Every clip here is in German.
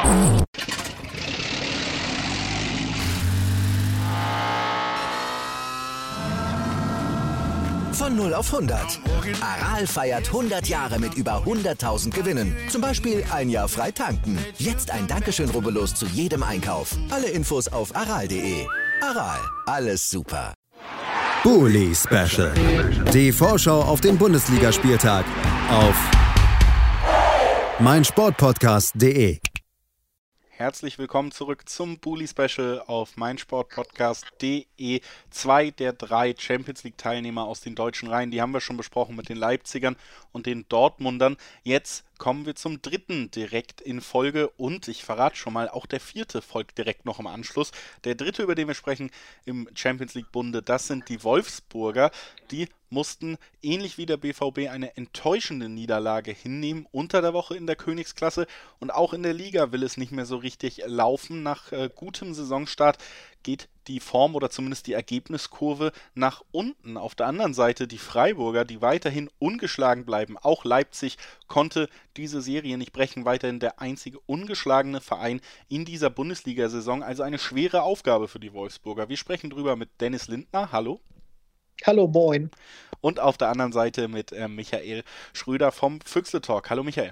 Von 0 auf 100. Aral feiert 100 Jahre mit über 100.000 Gewinnen. Zum Beispiel ein Jahr frei tanken. Jetzt ein Dankeschön, rubbellos zu jedem Einkauf. Alle Infos auf aral.de. Aral, alles super. Bully Special. Die Vorschau auf den Bundesligaspieltag auf meinsportpodcast.de. Herzlich willkommen zurück zum Bully Special auf meinsportpodcast.de. 2 der 3 Champions League Teilnehmer aus den deutschen Reihen, die haben wir schon besprochen mit den Leipzigern und den Dortmundern. Jetzt kommen wir zum 3. direkt in Folge und ich verrate schon mal, auch der 4. folgt direkt noch im Anschluss. Der 3., über den wir sprechen im Champions League Bunde, das sind die Wolfsburger. Die mussten ähnlich wie der BVB eine enttäuschende Niederlage hinnehmen unter der Woche in der Königsklasse und auch in der Liga will es nicht mehr so richtig laufen. Nach gutem Saisonstart geht die Form oder zumindest die Ergebniskurve nach unten. Auf der anderen Seite die Freiburger, die weiterhin ungeschlagen bleiben. Auch Leipzig konnte diese Serie nicht brechen, weiterhin der einzige ungeschlagene Verein in dieser Bundesliga-Saison. Also eine schwere Aufgabe für die Wolfsburger. Wir sprechen drüber mit Dennis Lindner. Hallo. Hallo, moin. Und auf der anderen Seite mit Michael Schröder vom Füchsle Talk. Hallo Michael.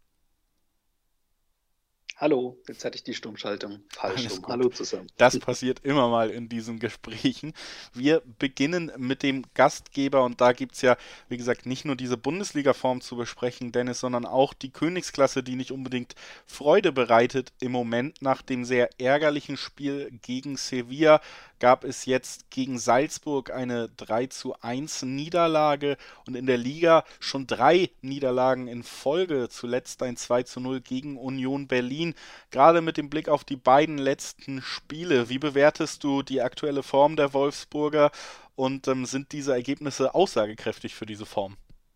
Hallo, jetzt hatte ich die Stummschaltung falsch rum. Hallo zusammen. Das passiert immer mal in diesen Gesprächen. Wir beginnen mit dem Gastgeber und da gibt es ja, wie gesagt, nicht nur diese Bundesliga-Form zu besprechen, Dennis, sondern auch die Königsklasse, die nicht unbedingt Freude bereitet im Moment. Nach dem sehr ärgerlichen Spiel gegen Sevilla gab es jetzt gegen Salzburg eine 3:1 Niederlage und in der Liga schon 3 Niederlagen in Folge, zuletzt ein 2:0 gegen Union Berlin. Gerade mit dem Blick auf die beiden letzten Spiele, wie bewertest du die aktuelle Form der Wolfsburger und sind diese Ergebnisse aussagekräftig für diese Form?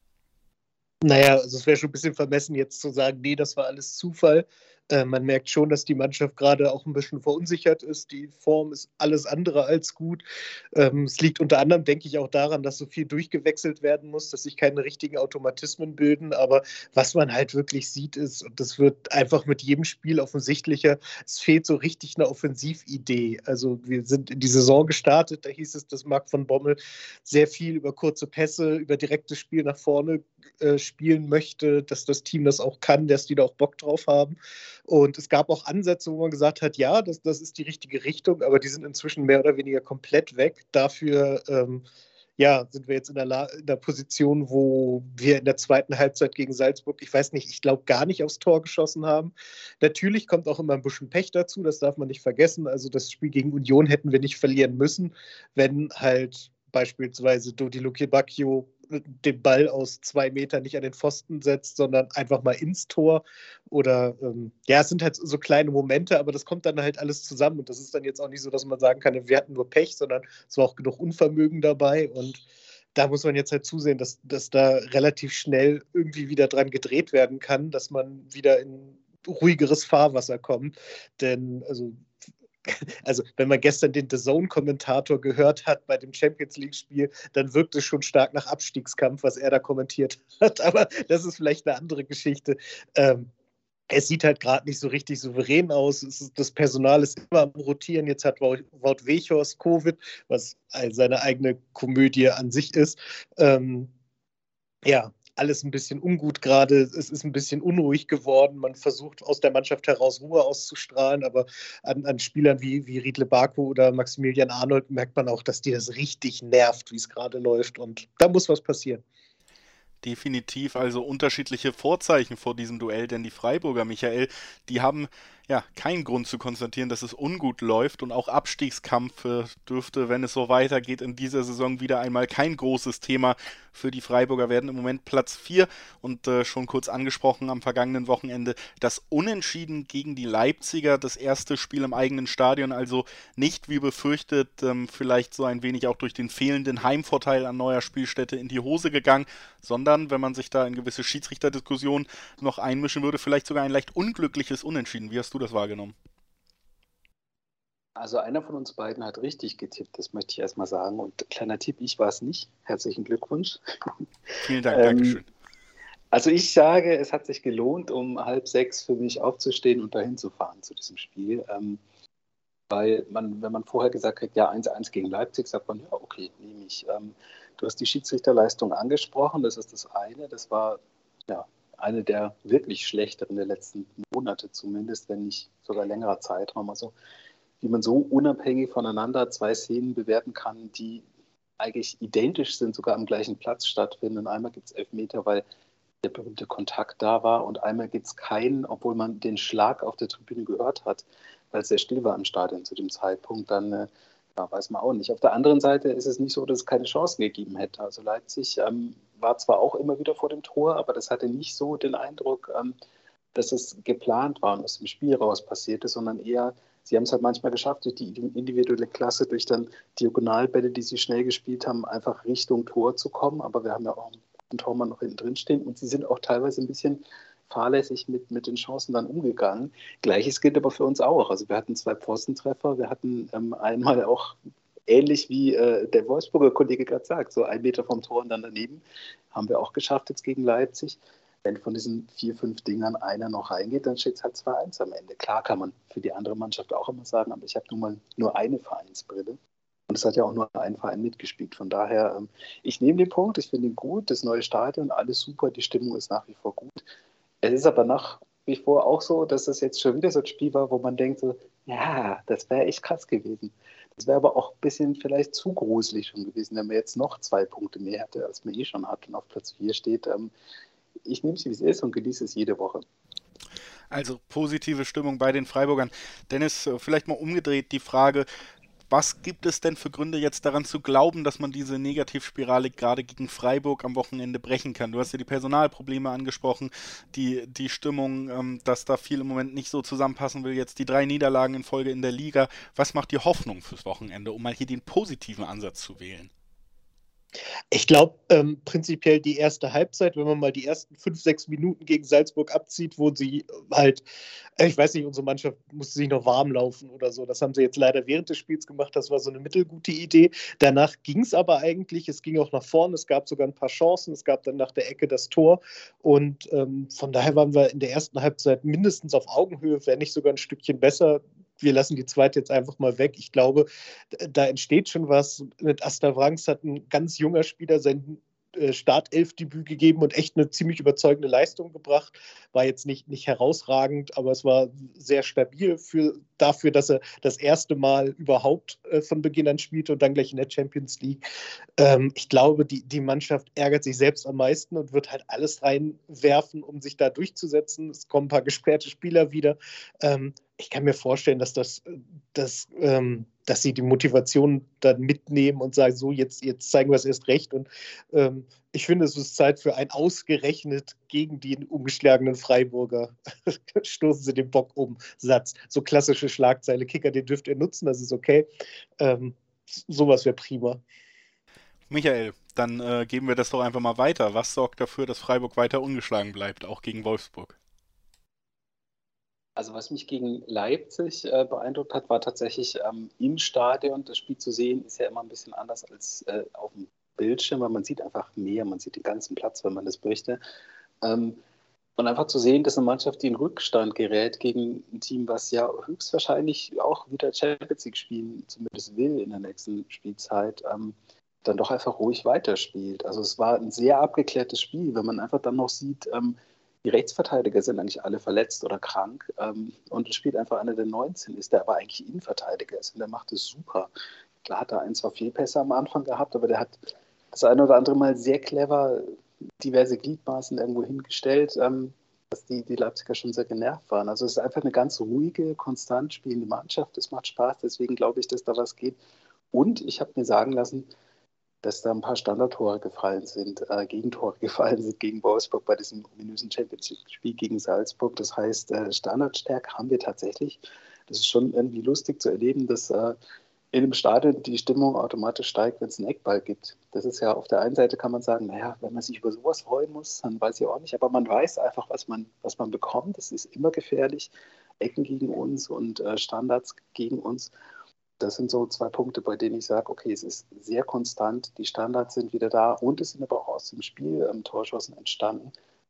Naja, also es wäre schon ein bisschen vermessen, jetzt zu sagen, nee, das war alles Zufall. Man merkt schon, dass die Mannschaft gerade auch ein bisschen verunsichert ist. Die Form ist alles andere als gut. Es liegt unter anderem, denke ich, auch daran, dass so viel durchgewechselt werden muss, dass sich keine richtigen Automatismen bilden. Aber was man halt wirklich sieht ist, und das wird einfach mit jedem Spiel offensichtlicher, es fehlt so richtig eine Offensividee. Also wir sind in die Saison gestartet, da hieß es, dass Marc von Bommel sehr viel über kurze Pässe, über direktes Spiel nach vorne spielen möchte, dass das Team das auch kann, dass die da auch Bock drauf haben. Und es gab auch Ansätze, wo man gesagt hat, ja, das ist die richtige Richtung, aber die sind inzwischen mehr oder weniger komplett weg. Dafür sind wir jetzt in der Position, wo wir in der zweiten Halbzeit gegen Salzburg, ich weiß nicht, ich glaube gar nicht aufs Tor geschossen haben. Natürlich kommt auch immer ein bisschen Pech dazu, das darf man nicht vergessen. Also das Spiel gegen Union hätten wir nicht verlieren müssen, wenn halt beispielsweise Dodi Lukebakio den Ball aus 2 Metern nicht an den Pfosten setzt, sondern einfach mal ins Tor. Oder es sind halt so kleine Momente, aber das kommt dann halt alles zusammen. Und das ist dann jetzt auch nicht so, dass man sagen kann, wir hatten nur Pech, sondern es war auch genug Unvermögen dabei. Und da muss man jetzt halt zusehen, dass da relativ schnell irgendwie wieder dran gedreht werden kann, dass man wieder in ruhigeres Fahrwasser kommt. Denn also wenn man gestern den DAZN-Kommentator gehört hat bei dem Champions-League-Spiel, dann wirkt es schon stark nach Abstiegskampf, was er da kommentiert hat. Aber das ist vielleicht eine andere Geschichte. Es sieht halt gerade nicht so richtig souverän aus. Das Personal ist immer am Rotieren. Jetzt hat Wout Weghorst Covid, was seine eigene Komödie an sich ist. Alles ein bisschen ungut gerade. Es ist ein bisschen unruhig geworden. Man versucht aus der Mannschaft heraus Ruhe auszustrahlen, aber an Spielern wie Riedle Baku oder Maximilian Arnold merkt man auch, dass die das richtig nervt, wie es gerade läuft. Und da muss was passieren. Definitiv, also unterschiedliche Vorzeichen vor diesem Duell, denn die Freiburger, Michael, die haben keinen Grund zu konstatieren, dass es ungut läuft und auch Abstiegskampf dürfte, wenn es so weitergeht, in dieser Saison wieder einmal kein großes Thema für die Freiburger werden. Im Moment Platz 4 und schon kurz angesprochen am vergangenen Wochenende das Unentschieden gegen die Leipziger, das erste Spiel im eigenen Stadion, also nicht wie befürchtet, vielleicht so ein wenig auch durch den fehlenden Heimvorteil an neuer Spielstätte in die Hose gegangen, sondern wenn man sich da in gewisse Schiedsrichterdiskussionen noch einmischen würde, vielleicht sogar ein leicht unglückliches Unentschieden. Wie hast du das wahrgenommen? Also einer von uns beiden hat richtig getippt, das möchte ich erstmal sagen. Und kleiner Tipp, ich war es nicht. Herzlichen Glückwunsch. Vielen Dank, Dankeschön. Also ich sage, es hat sich gelohnt, um 5:30 für mich aufzustehen und dahin zu fahren zu diesem Spiel. Weil wenn man vorher gesagt hat, ja, 1:1 gegen Leipzig, sagt man, ja, okay, nehme ich. Du hast die Schiedsrichterleistung angesprochen, das ist das eine. Das war ja eine der wirklich schlechteren der letzten Monate zumindest, wenn nicht sogar längerer Zeitraum. Also wie man so unabhängig voneinander zwei Szenen bewerten kann, die eigentlich identisch sind, sogar am gleichen Platz stattfinden. Und einmal gibt es Elfmeter, weil der berühmte Kontakt da war, und einmal gibt es keinen, obwohl man den Schlag auf der Tribüne gehört hat, weil es sehr still war im Stadion zu dem Zeitpunkt, dann ja, weiß man auch nicht. Auf der anderen Seite ist es nicht so, dass es keine Chancen gegeben hätte. Also Leipzig war zwar auch immer wieder vor dem Tor, aber das hatte nicht so den Eindruck, dass es geplant war und aus dem Spiel raus passiert ist, sondern eher, sie haben es halt manchmal geschafft, durch die individuelle Klasse, durch dann Diagonalbälle, die sie schnell gespielt haben, einfach Richtung Tor zu kommen. Aber wir haben ja auch einen Tormann noch hinten drin stehen, und sie sind auch teilweise ein bisschen fahrlässig mit den Chancen dann umgegangen. Gleiches gilt aber für uns auch. Also wir hatten 2 Pfostentreffer, wir hatten einmal auch ähnlich wie der Wolfsburger Kollege gerade sagt, so 1 Meter vom Tor und dann daneben, haben wir auch geschafft jetzt gegen Leipzig. Wenn von diesen 4, 5 Dingern einer noch reingeht, dann steht es halt 2:1 am Ende. Klar kann man für die andere Mannschaft auch immer sagen, aber ich habe nun mal nur eine Vereinsbrille. Und es hat ja auch nur ein Verein mitgespielt. Von daher, ich nehme den Punkt, ich finde ihn gut, das neue Stadion, alles super, die Stimmung ist nach wie vor gut. Es ist aber nach wie vor auch so, dass es jetzt schon wieder so ein Spiel war, wo man denkt so, ja, das wäre echt krass gewesen. Das wäre aber auch ein bisschen vielleicht zu gruselig schon gewesen, wenn man jetzt noch 2 Punkte mehr hätte, als man schon hat und auf Platz 4 steht. Ich nehme es, wie es ist, und genieße es jede Woche. Also positive Stimmung bei den Freiburgern. Dennis, vielleicht mal umgedreht die Frage, was gibt es denn für Gründe jetzt daran zu glauben, dass man diese Negativspirale gerade gegen Freiburg am Wochenende brechen kann? Du hast ja die Personalprobleme angesprochen, die Stimmung, dass da viel im Moment nicht so zusammenpassen will, jetzt die 3 Niederlagen in Folge in der Liga. Was macht dir Hoffnung fürs Wochenende, um mal hier den positiven Ansatz zu wählen? Ich glaube, prinzipiell die erste Halbzeit, wenn man mal die ersten 5, 6 Minuten gegen Salzburg abzieht, wo sie halt, ich weiß nicht, unsere Mannschaft musste sich noch warm laufen oder so. Das haben sie jetzt leider während des Spiels gemacht. Das war so eine mittelgute Idee. Danach ging es aber eigentlich. Es ging auch nach vorne. Es gab sogar ein paar Chancen. Es gab dann nach der Ecke das Tor. Und von daher waren wir in der ersten Halbzeit mindestens auf Augenhöhe, wenn nicht sogar ein Stückchen besser. Wir lassen die zweite jetzt einfach mal weg. Ich glaube, da entsteht schon was. Mit Asta Wrangs hat ein ganz junger Spieler sein Startelfdebüt gegeben und echt eine ziemlich überzeugende Leistung gebracht. War jetzt nicht herausragend, aber es war sehr stabil dafür, dass er das erste Mal überhaupt von Beginn an spielte und dann gleich in der Champions League. Ich glaube, die Mannschaft ärgert sich selbst am meisten und wird halt alles reinwerfen, um sich da durchzusetzen. Es kommen ein paar gesperrte Spieler wieder. Ich kann mir vorstellen, dass sie die Motivation dann mitnehmen und sagen, so, jetzt zeigen wir es erst recht. Und ich finde, es ist Zeit für ein ausgerechnet gegen die umgeschlagenen Freiburger stoßen sie den Bock um Satz. So klassische Schlagzeile, Kicker, den dürft ihr nutzen, das ist okay. Sowas wäre prima. Michael, dann geben wir das doch einfach mal weiter. Was sorgt dafür, dass Freiburg weiter ungeschlagen bleibt, auch gegen Wolfsburg? Also was mich gegen Leipzig beeindruckt hat, war tatsächlich im Stadion. Das Spiel zu sehen ist ja immer ein bisschen anders als auf dem Bildschirm, weil man sieht einfach mehr, man sieht den ganzen Platz, wenn man das möchte. Und einfach zu sehen, dass eine Mannschaft, die in Rückstand gerät gegen ein Team, was ja höchstwahrscheinlich auch wieder Champions League spielen, zumindest will in der nächsten Spielzeit, dann doch einfach ruhig weiterspielt. Also es war ein sehr abgeklärtes Spiel, wenn man einfach dann noch sieht, die Rechtsverteidiger sind eigentlich alle verletzt oder krank, und es spielt einfach einer der 19 ist, der aber eigentlich Innenverteidiger ist, und der macht es super. Klar hat er 1, 2 Fehlpässe am Anfang gehabt, aber der hat das eine oder andere Mal sehr clever diverse Gliedmaßen irgendwo hingestellt, dass die Leipziger schon sehr genervt waren. Also es ist einfach eine ganz ruhige, konstant spielende Mannschaft. Es macht Spaß, deswegen glaube ich, dass da was geht. Und ich habe mir sagen lassen, dass da ein paar Standardtore gefallen sind, Gegentore gefallen sind gegen Wolfsburg bei diesem ominösen Champions-Spiel gegen Salzburg. Das heißt, Standardstärke haben wir tatsächlich. Das ist schon irgendwie lustig zu erleben, dass in einem Stadion die Stimmung automatisch steigt, wenn es einen Eckball gibt. Das ist ja, auf der einen Seite kann man sagen, naja, wenn man sich über sowas freuen muss, dann weiß ich auch nicht, aber man weiß einfach, was man bekommt. Das ist immer gefährlich. Ecken gegen uns und Standards gegen uns. Das sind so 2 Punkte, bei denen ich sage, okay, es ist sehr konstant, die Standards sind wieder da und es sind aber auch aus dem Spiel Torschancen entstanden.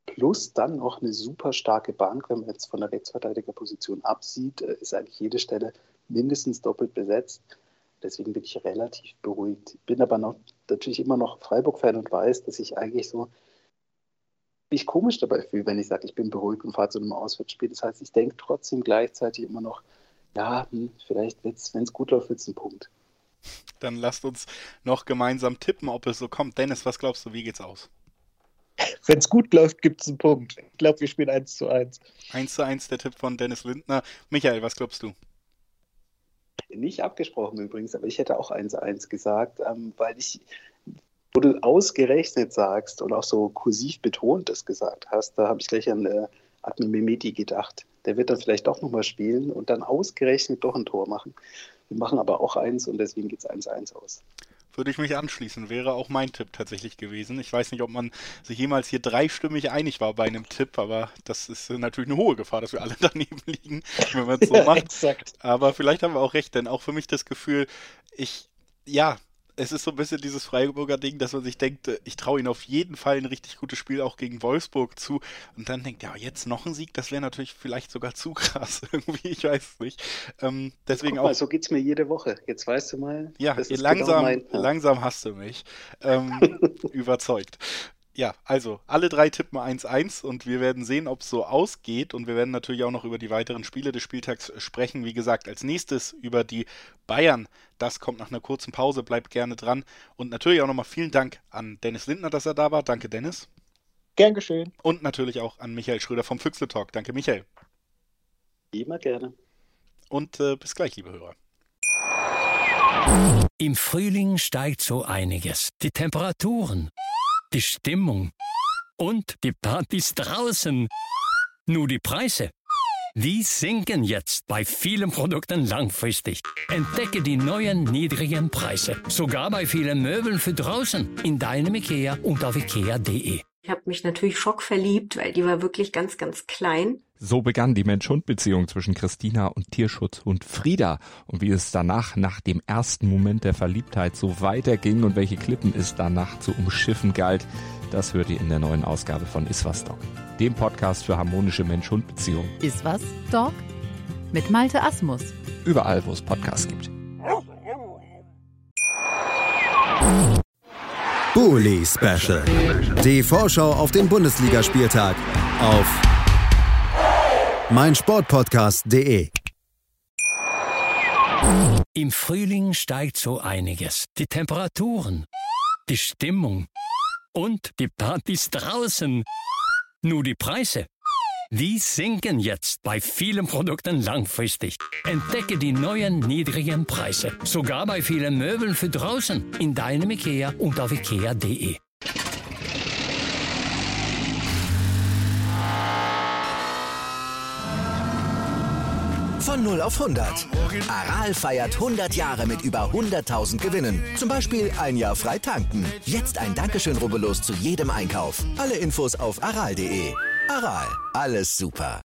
Plus dann noch eine super starke Bank. Wenn man jetzt von der Rechtsverteidigerposition absieht, ist eigentlich jede Stelle mindestens doppelt besetzt. Deswegen bin ich relativ beruhigt. Ich bin aber natürlich immer noch Freiburg-Fan und weiß, dass ich eigentlich so mich komisch dabei fühle, wenn ich sage, ich bin beruhigt und fahre zu einem Auswärtsspiel. Das heißt, ich denke trotzdem gleichzeitig immer noch, ja, vielleicht, wenn es gut läuft, wird es ein Punkt. Dann lasst uns noch gemeinsam tippen, ob es so kommt. Dennis, was glaubst du, wie geht's aus? Wenn es gut läuft, gibt es einen Punkt. Ich glaube, wir spielen 1:1. 1:1 der Tipp von Dennis Lindner. Michael, was glaubst du? Nicht abgesprochen übrigens, aber ich hätte auch 1:1 gesagt, weil wo du ausgerechnet sagst und auch so kursiv betont das gesagt hast, da habe ich gleich an Admir Mehmeti gedacht. Der wird dann vielleicht doch nochmal spielen und dann ausgerechnet doch ein Tor machen. Wir machen aber auch 1 und deswegen geht es 1:1 aus. Würde ich mich anschließen, wäre auch mein Tipp tatsächlich gewesen. Ich weiß nicht, ob man sich jemals hier dreistimmig einig war bei einem Tipp, aber das ist natürlich eine hohe Gefahr, dass wir alle daneben liegen, wenn man es so macht. Exakt. Aber vielleicht haben wir auch recht, denn auch für mich das Gefühl, es ist so ein bisschen dieses Freiburger Ding, dass man sich denkt, ich traue ihnen auf jeden Fall ein richtig gutes Spiel auch gegen Wolfsburg zu und dann denkt, ja, jetzt noch ein Sieg, das wäre natürlich vielleicht sogar zu krass irgendwie, ich weiß es nicht. Deswegen Guck mal, auch. so geht es mir jede Woche. Jetzt weißt du mal, Ja, das ist langsam hast du mich überzeugt. Ja, also alle drei tippen 1:1 und wir werden sehen, ob es so ausgeht und wir werden natürlich auch noch über die weiteren Spiele des Spieltags sprechen. Wie gesagt, als nächstes über die Bayern. Das kommt nach einer kurzen Pause, bleibt gerne dran. Und natürlich auch nochmal vielen Dank an Dennis Lindner, dass er da war. Danke, Dennis. Gern geschehen. Und natürlich auch an Michael Schröder vom Füchsle Talk. Danke, Michael. Immer gerne. Und bis gleich, liebe Hörer. Im Frühling steigt so einiges. Die Temperaturen, die Stimmung und die Partys draußen. Nur die Preise, die sinken jetzt bei vielen Produkten langfristig. Entdecke die neuen niedrigen Preise. Sogar bei vielen Möbeln für draußen. In deinem IKEA und auf ikea.de. Ich habe mich natürlich schockverliebt, weil die war wirklich ganz, ganz klein. So begann die Mensch-Hund-Beziehung zwischen Christina und Tierschutzhund Frieda. Und wie es danach, nach dem ersten Moment der Verliebtheit, so weiterging und welche Klippen es danach zu umschiffen galt, das hört ihr in der neuen Ausgabe von Iswas Dog, dem Podcast für harmonische Mensch-Hund-Beziehungen. Iswas Dog? Mit Malte Asmus. Überall, wo es Podcasts gibt. Bully Special. Die Vorschau auf den Bundesligaspieltag auf meinsportpodcast.de. Im Frühling steigt so einiges. Die Temperaturen, die Stimmung und die Partys draußen. Nur die Preise, die sinken jetzt bei vielen Produkten langfristig. Entdecke die neuen niedrigen Preise. Sogar bei vielen Möbeln für draußen. In deinem IKEA und auf ikea.de. Von 0 auf 100. Aral feiert 100 Jahre mit über 100.000 Gewinnen. Zum Beispiel ein Jahr frei tanken. Jetzt ein Dankeschön, rubbellos zu jedem Einkauf. Alle Infos auf aral.de. Aral, alles super.